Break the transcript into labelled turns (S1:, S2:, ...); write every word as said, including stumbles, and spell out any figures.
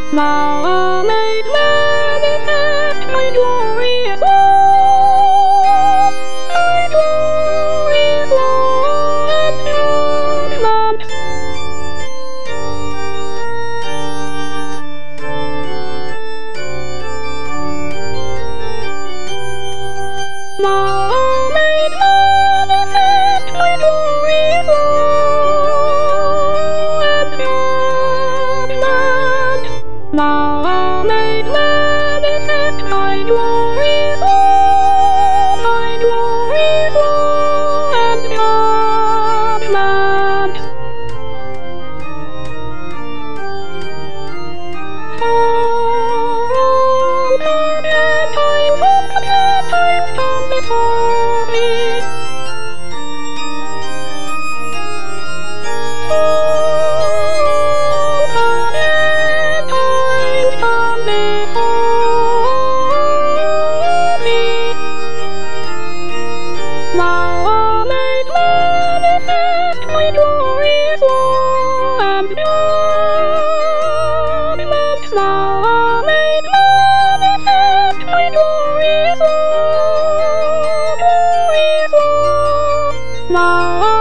S1: My made manifest my glorious love, my glorious love and judgment. My made manifest my glorious love and judgment. Now made manifest my glorious love, my glorious love and judgment. For all past times, all past times come before me. Now made manifest my glorious love and judgment. Now made manifest my glorious love, glorious love. Now